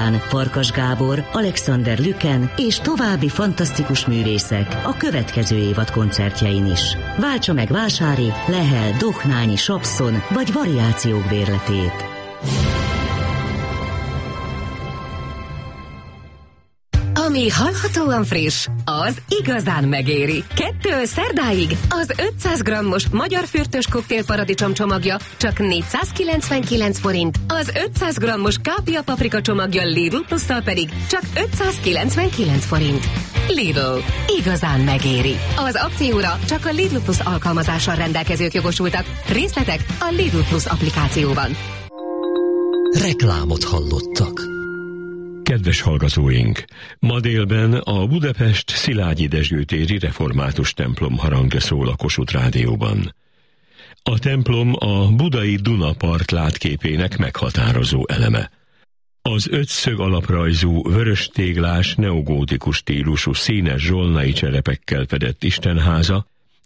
István, Farkas Gábor, Alexander Lüken és további fantasztikus művészek a következő évad koncertjein is. Váltsa meg Vásári, Lehel, Dohnányi, Sapszon vagy Variációk bérletét. Ami hallhatóan friss, az igazán megéri. 2 szerdáig az 500 grammos magyar fürtös koktélparadicsom csomagja csak 499 forint, az 500 grammos kápia paprika csomagja Lidl Plusszal pedig csak 599 forint. Lidl. Igazán megéri. Az akcióra csak a Lidl Plus alkalmazással rendelkezők jogosultak. Részletek a Lidl Plus applikációban. Reklámot hallottak. Kedves hallgatóink! Ma délben a Budapest Szilágyi Dezső téri református templom harangja szól a Kossuth Rádióban. A templom a budai Dunapart látképének meghatározó eleme. Az 5 szög alaprajzú, vörös téglás, neogótikus stílusú színes zsolnai cserepekkel fedett istenháza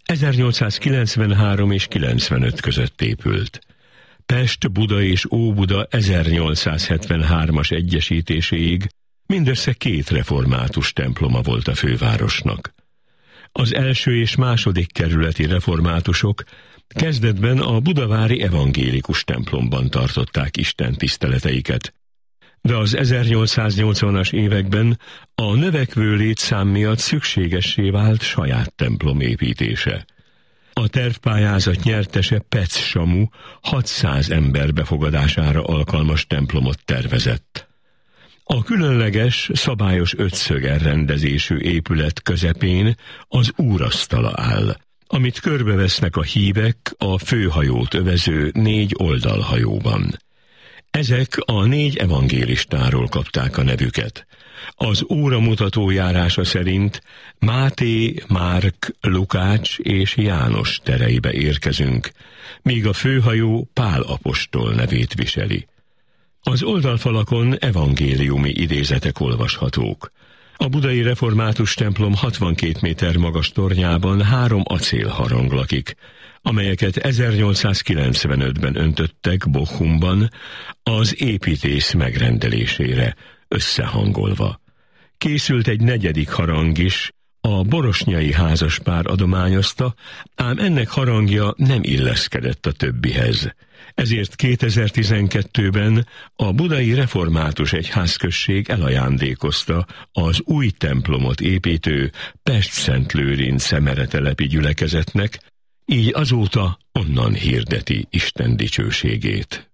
1893 és 95 között épült. Pest, Buda és Óbuda 1873-as egyesítéséig mindössze 2 református temploma volt a fővárosnak. Az első és második kerületi reformátusok kezdetben a budavári evangélikus templomban tartották Isten tiszteleteiket, de az 1880-as években a növekvő létszám miatt szükségessé vált saját templom építése. A tervpályázat nyertese Pec Samu 600 ember befogadására alkalmas templomot tervezett. A különleges, szabályos 5 szög elrendezésű épület közepén az úrasztala áll, amit körbevesznek a hívek a főhajót övező 4 oldalhajóban. Ezek a 4 evangélistáról kapták a nevüket. Az óramutató járása szerint Máté, Márk, Lukács és János tereibe érkezünk, míg a főhajó Pál apostol nevét viseli. Az oldalfalakon evangéliumi idézetek olvashatók. A budai református templom 62 méter magas tornyában 3 acélharang lakik, amelyeket 1895-ben öntöttek Bochumban az építész megrendelésére, összehangolva. Készült egy 4. harang is, a borosnyai házaspár adományozta, ám ennek harangja nem illeszkedett a többihez. Ezért 2012-ben a budai református egyházközség elajándékozta az új templomot építő Pest-Szent-Lőrinc szemeretelepi gyülekezetnek, így azóta onnan hirdeti Isten dicsőségét.